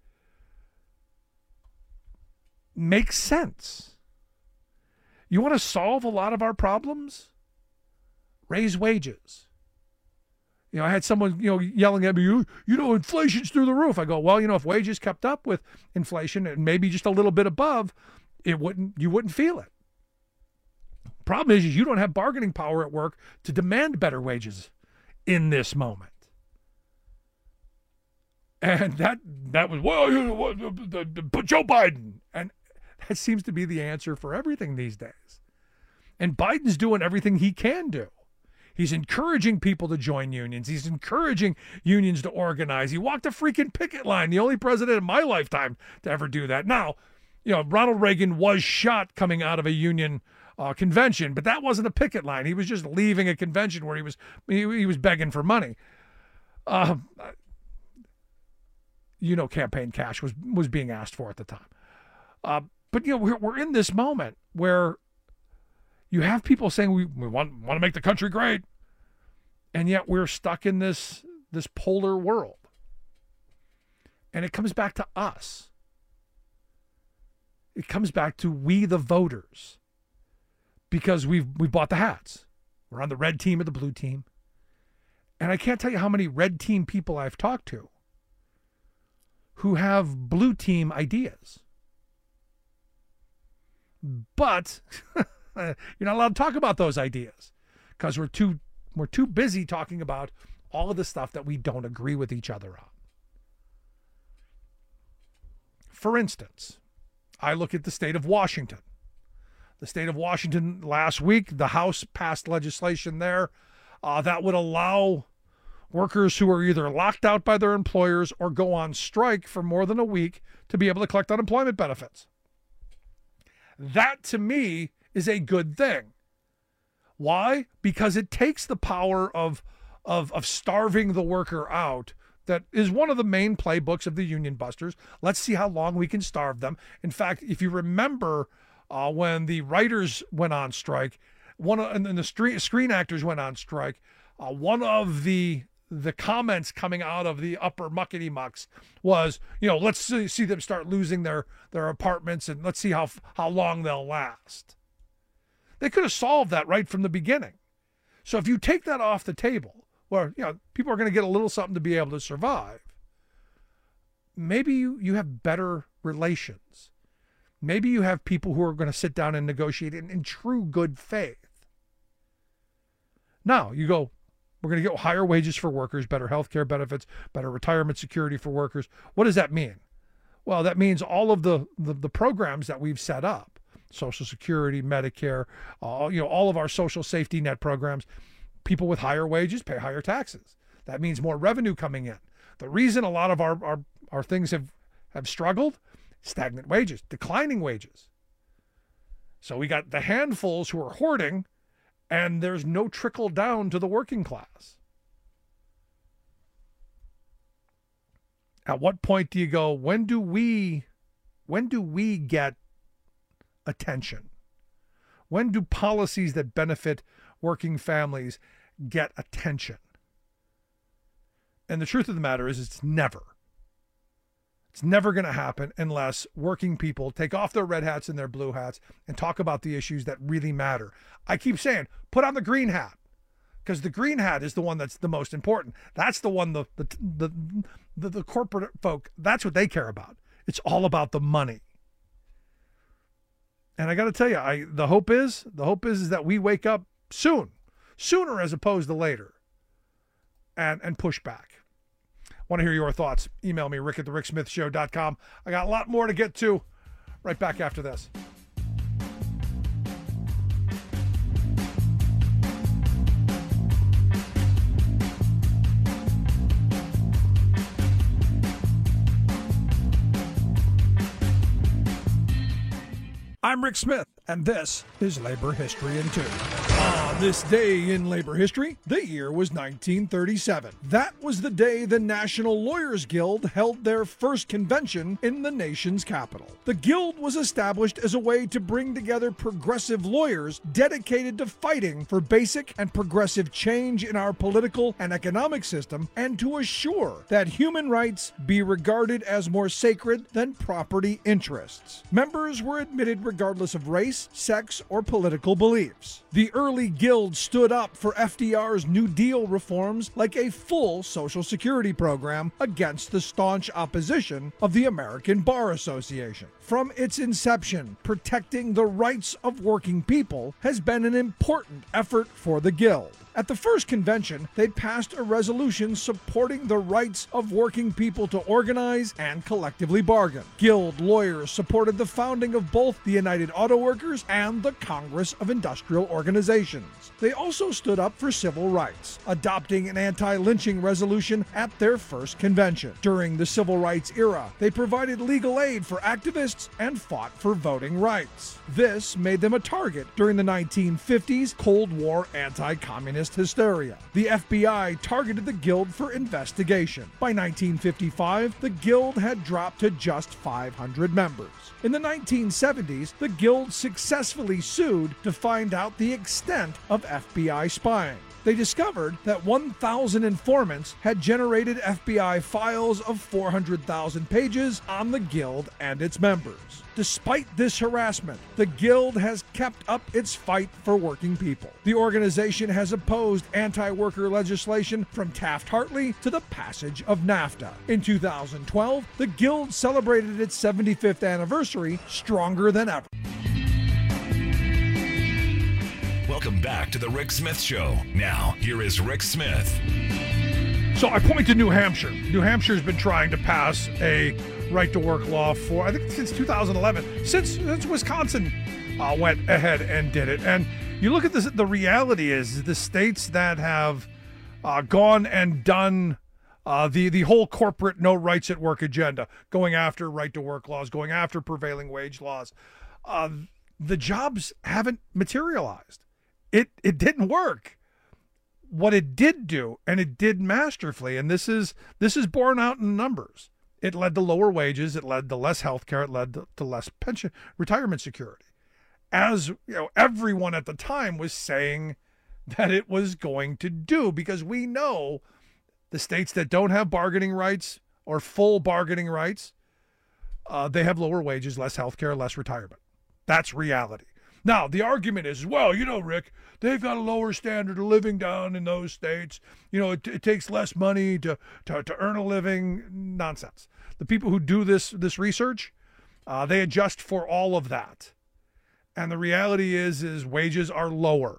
Makes sense. You want to solve a lot of our problems? Raise wages. You know, I had someone, you know, yelling at me, you know, inflation's through the roof. I go, well, you know, if wages kept up with inflation and maybe just a little bit above, you wouldn't feel it. Problem is you don't have bargaining power at work to demand better wages in this moment. And that was, well, you know, Joe Biden. And that seems to be the answer for everything these days. And Biden's doing everything he can do. He's encouraging people to join unions. He's encouraging unions to organize. He walked a freaking picket line, the only president in my lifetime to ever do that. Now, you know, Ronald Reagan was shot coming out of a union convention, but that wasn't a picket line. He was just leaving a convention where he was begging for money. You know, campaign cash was being asked for at the time. But, you know, we're in this moment where you have people saying we want to make the country great, and yet we're stuck in this polar world. And it comes back to us. It comes back to we, the voters, because we've bought the hats. We're on the red team or the blue team. And I can't tell you how many red team people I've talked to who have blue team ideas. But you're not allowed to talk about those ideas because we're too busy talking about all of the stuff that we don't agree with each other on. For instance, I look at the state of Washington. The state of Washington last week, the House passed legislation there that would allow workers who are either locked out by their employers or go on strike for more than a week to be able to collect unemployment benefits. That, to me, is a good thing. Why? Because it takes the power of starving the worker out. That is one of the main playbooks of the union busters. Let's see how long we can starve them. In fact, if you remember when the writers went on strike, and the screen actors went on strike, one of the comments coming out of the upper muckety mucks was, let's see them start losing their apartments, and let's see how long they'll last. They could have solved that right from the beginning. So if you take that off the table, where people are going to get a little something to be able to survive, maybe you have better relations. Maybe you have people who are going to sit down and negotiate in true good faith. Now you go, we're going to get higher wages for workers, better health care benefits, better retirement security for workers. What does that mean? Well, that means all of the programs that we've set up, Social Security, Medicare, all of our social safety net programs, people with higher wages pay higher taxes. That means more revenue coming in. The reason a lot of our things have struggled, stagnant wages, declining wages. So we got the handfuls who are hoarding, and there's no trickle down to the working class. At what point do you go, when do we get attention? When do policies that benefit working families get attention? And the truth of the matter is, it's never. It's never going to happen unless working people take off their red hats and their blue hats and talk about the issues that really matter. I keep saying, put on the green hat, because the green hat is the one that's the most important. That's the one the corporate folk, that's what they care about. It's all about the money. And I got to tell you, the hope is that we wake up sooner as opposed to later, and push back. Want to hear your thoughts? Email me, rick@thericksmithshow.com. I got a lot more to get to. Right back after this. I'm Rick Smith, and this is Labor History in 2. On this day in labor history, the year was 1937. That was the day the National Lawyers Guild held their first convention in the nation's capital. The Guild was established as a way to bring together progressive lawyers dedicated to fighting for basic and progressive change in our political and economic system, and to assure that human rights be regarded as more sacred than property interests. Members were admitted regardless of race, sex, or political beliefs. The early Guild stood up for FDR's New Deal reforms like a full Social Security program against the staunch opposition of the American Bar Association. From its inception, protecting the rights of working people has been an important effort for the Guild. At the first convention, they passed a resolution supporting the rights of working people to organize and collectively bargain. Guild lawyers supported the founding of both the United Auto Workers and the Congress of Industrial Organizations. They also stood up for civil rights, adopting an anti-lynching resolution at their first convention. During the Civil Rights era, they provided legal aid for activists and fought for voting rights. This made them a target during the 1950s Cold War anti-communist hysteria. The FBI targeted the Guild for investigation. By 1955, the Guild had dropped to just 500 members. In the 1970s, the Guild successfully sued to find out the extent of FBI spying. They discovered that 1,000 informants had generated FBI files of 400,000 pages on the Guild and its members. Despite this harassment, the Guild has kept up its fight for working people. The organization has opposed anti-worker legislation from Taft-Hartley to the passage of NAFTA. In 2012, the Guild celebrated its 75th anniversary stronger than ever. Welcome back to the Rick Smith Show. Now, here is Rick Smith. So I point to New Hampshire. New Hampshire's been trying to pass a right-to-work law for, I think, since 2011, since Wisconsin went ahead and did it. And you look at this, the reality is the states that have gone and done the whole corporate no rights at work agenda, going after right-to-work laws, going after prevailing wage laws, the jobs haven't materialized. It didn't work. What it did do, and it did masterfully, and this is borne out in numbers. It led to lower wages. It led to less health care. It led to less pension, retirement security. As you know, everyone at the time was saying that it was going to do, because we know the states that don't have bargaining rights or full bargaining rights, they have lower wages, less health care, less retirement. That's reality. Now, the argument is, well, you know, Rick, they've got a lower standard of living down in those states. You know, it takes less money to earn a living. Nonsense. The people who do this research, they adjust for all of that. And the reality is wages are lower.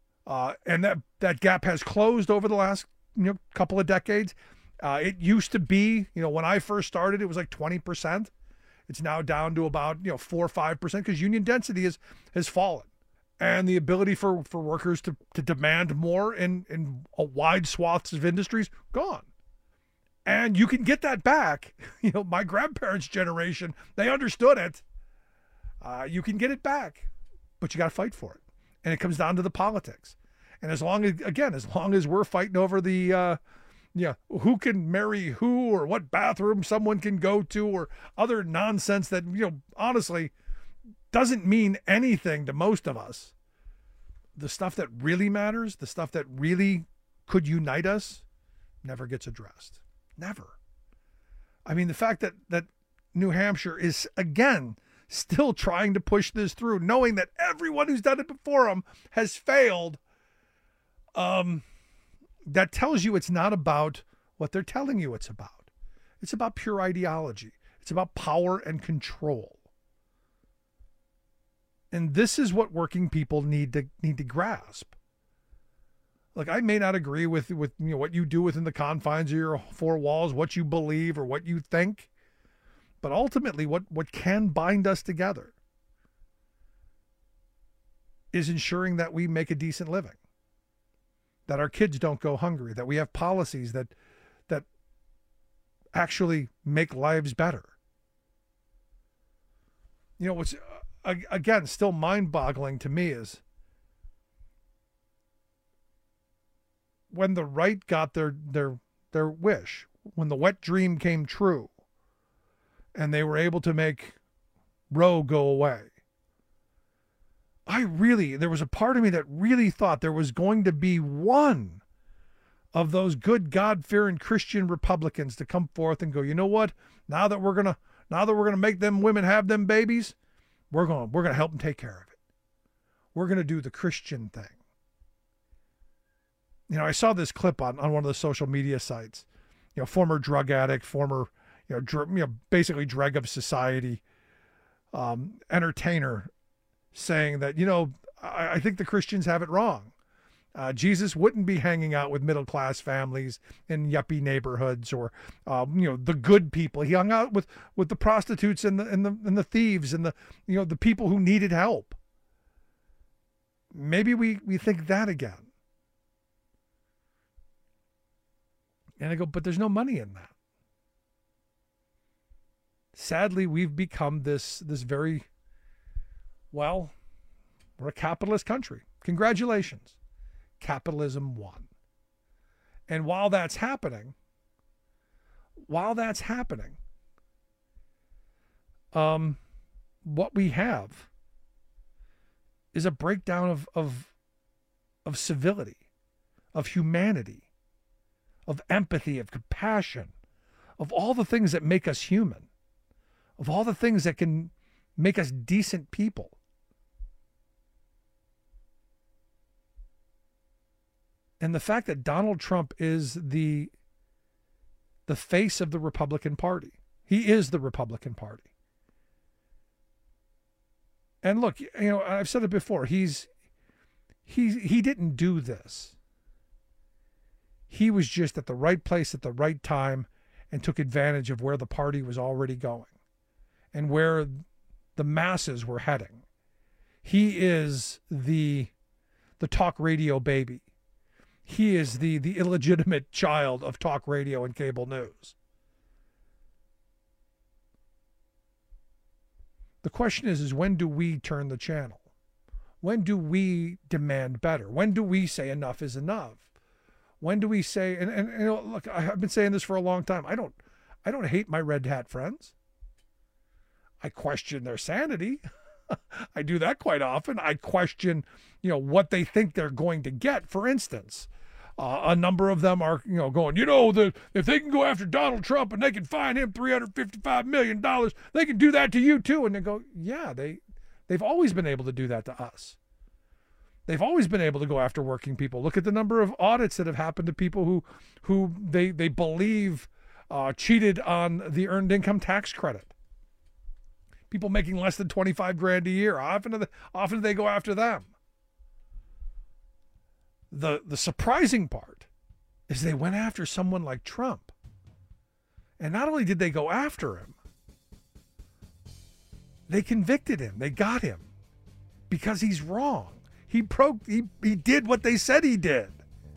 And that gap has closed over the last couple of decades. It used to be, when I first started, it was like 20%. It's now down to about 4 or 5% because union density has fallen, and the ability for workers to demand more in a wide swaths of industries gone. And you can get that back. My grandparents' generation, they understood it. You can get it back, but you got to fight for it, and it comes down to the politics. And as long as we're fighting over the who can marry who, or what bathroom someone can go to, or other nonsense that, honestly doesn't mean anything to most of us. The stuff that really matters, the stuff that really could unite us, never gets addressed. Never. I mean, the fact that New Hampshire is, again, still trying to push this through, knowing that everyone who's done it before them has failed, that tells you it's not about what they're telling you it's about. It's about pure ideology. It's about power and control. And this is what working people need to grasp. Like, I may not agree with what you do within the confines of your four walls, what you believe or what you think, but ultimately what can bind us together is ensuring that we make a decent living, that our kids don't go hungry, that we have policies that actually make lives better. What's, again, still mind-boggling to me is when the right got their wish, when the wet dream came true, and they were able to make Roe go away. There was a part of me that really thought there was going to be one of those good God-fearing Christian Republicans to come forth and go, you know what? Now that we're gonna make them women have them babies, we're gonna help them take care of it. We're gonna do the Christian thing. I saw this clip on one of the social media sites. Former drug addict, former basically dreg of society, entertainer, saying that, I think the Christians have it wrong. Jesus wouldn't be hanging out with middle-class families in yuppie neighborhoods, or, the good people. He hung out with the prostitutes and the thieves and the people who needed help. Maybe we think that again. And I go, but there's no money in that. Sadly, we've become this very, well, we're a capitalist country. Congratulations. Capitalism won. And while that's happening, what we have is a breakdown of civility, of humanity, of empathy, of compassion, of all the things that make us human, of all the things that can make us decent people. And the fact that Donald Trump is the face of the Republican Party. He is the Republican Party. And look, I've said it before, he's He didn't do this. He was just at the right place at the right time and took advantage of where the party was already going and where the masses were heading. He is the talk radio baby. He is the illegitimate child of talk radio and cable news. The question is when do we turn the channel? When do we demand better? When do we say enough is enough? When do we say, and you know, look, I've been saying this for a long time. I don't hate my red hat friends. I question their sanity. I do that quite often. I question, what they think they're going to get. For instance, a number of them are, going, if they can go after Donald Trump and they can fine him $355 million, they can do that to you too. And they go, yeah, they've always been able to do that to us. They've always been able to go after working people. Look at the number of audits that have happened to people who they believe cheated on the earned income tax credit. People making less than $25,000 a year. Often do they go after them. The surprising part is they went after someone like Trump. And not only did they go after him, they convicted him. They got him because he's wrong. He did what they said he did.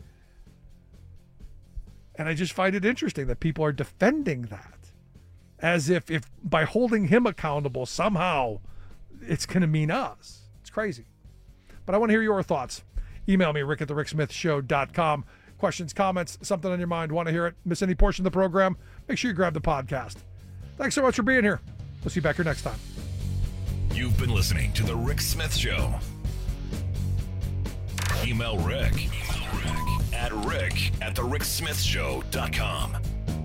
And I just find it interesting that people are defending that as if by holding him accountable somehow it's going to mean us. It's crazy. But I want to hear your thoughts. Email me, rick@thericksmithshow.com. Questions, comments, something on your mind, want to hear it, miss any portion of the program, make sure you grab the podcast. Thanks so much for being here. We'll see you back here next time. You've been listening to The Rick Smith Show. Email Rick at rick@thericksmithshow.com.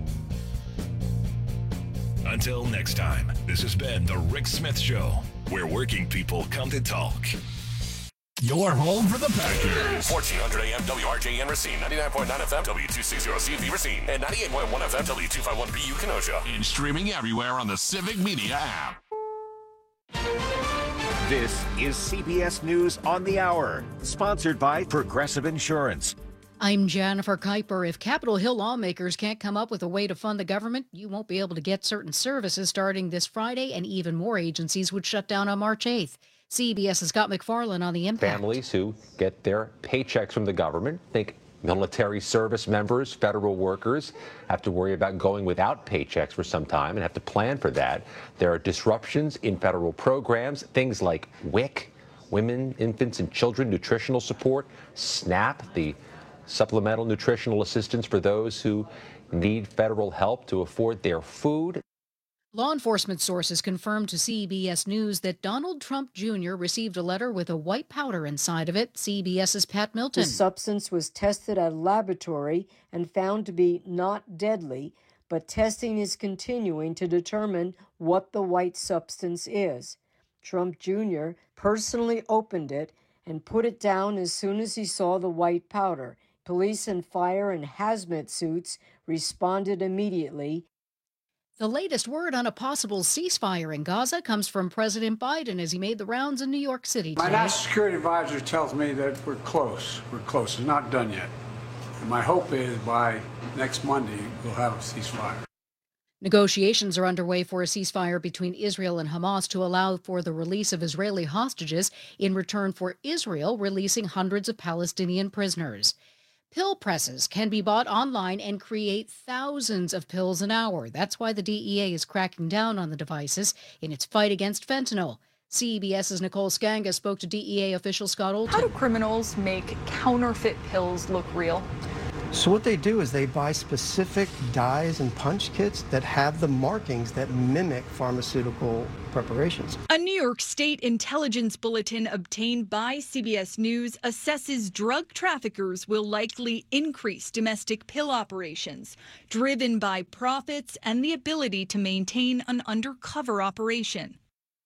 Until next time, this has been The Rick Smith Show, where working people come to talk. Your home for the Packers. 1400 AM WRJN Racine, 99.9 FM W260CV Racine, and 98.1 FM W251BU Kenosha. And streaming everywhere on the Civic Media app. This is CBS News on the Hour, sponsored by Progressive Insurance. I'm Jennifer Kuiper. If Capitol Hill lawmakers can't come up with a way to fund the government, you won't be able to get certain services starting this Friday, and even more agencies would shut down on March 8th. CBS's Scott McFarlane on the impact. Families who get their paychecks from the government, think military service members, federal workers, have to worry about going without paychecks for some time and have to plan for that. There are disruptions in federal programs, things like WIC, Women, Infants, and Children Nutritional Support, SNAP, the Supplemental Nutritional Assistance for those who need federal help to afford their food. Law enforcement sources confirmed to CBS News that Donald Trump Jr. received a letter with a white powder inside of it. CBS's Pat Milton. The substance was tested at a laboratory and found to be not deadly, but testing is continuing to determine what the white substance is. Trump Jr. personally opened it and put it down as soon as he saw the white powder. Police and fire and hazmat suits responded immediately. The latest word on a possible ceasefire in Gaza comes from President Biden as he made the rounds in New York City today. My national security advisor tells me that we're close. We're close. It's not done yet. And my hope is by next Monday, we'll have a ceasefire. Negotiations are underway for a ceasefire between Israel and Hamas to allow for the release of Israeli hostages in return for Israel releasing hundreds of Palestinian prisoners. Pill presses can be bought online and create thousands of pills an hour. That's why the DEA is cracking down on the devices in its fight against fentanyl. CBS's Nicole Skanga spoke to DEA official Scott Olton. How do criminals make counterfeit pills look real? So what they do is they buy specific dyes and punch kits that have the markings that mimic pharmaceutical preparations. A New York State intelligence bulletin obtained by CBS News assesses drug traffickers will likely increase domestic pill operations, driven by profits and the ability to maintain an undercover operation.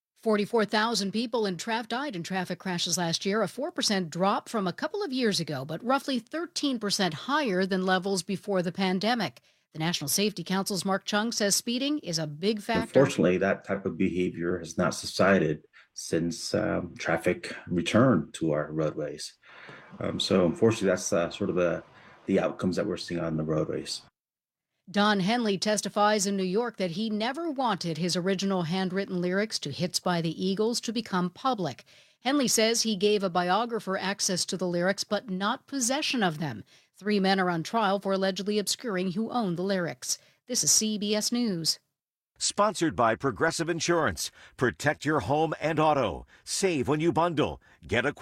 44,000 people died in traffic crashes last year, a 4% drop from a couple of years ago, but roughly 13% higher than levels before the pandemic. The National Safety Council's Mark Chung says speeding is a big factor. Unfortunately, that type of behavior has not subsided since traffic returned to our roadways. So unfortunately, that's sort of the outcomes that we're seeing on the roadways. Don Henley testifies in New York that he never wanted his original handwritten lyrics to Hits by the Eagles to become public. Henley says he gave a biographer access to the lyrics, but not possession of them. 3 men are on trial for allegedly obscuring who owned the lyrics. This is CBS News. Sponsored by Progressive Insurance. Protect your home and auto. Save when you bundle. Get a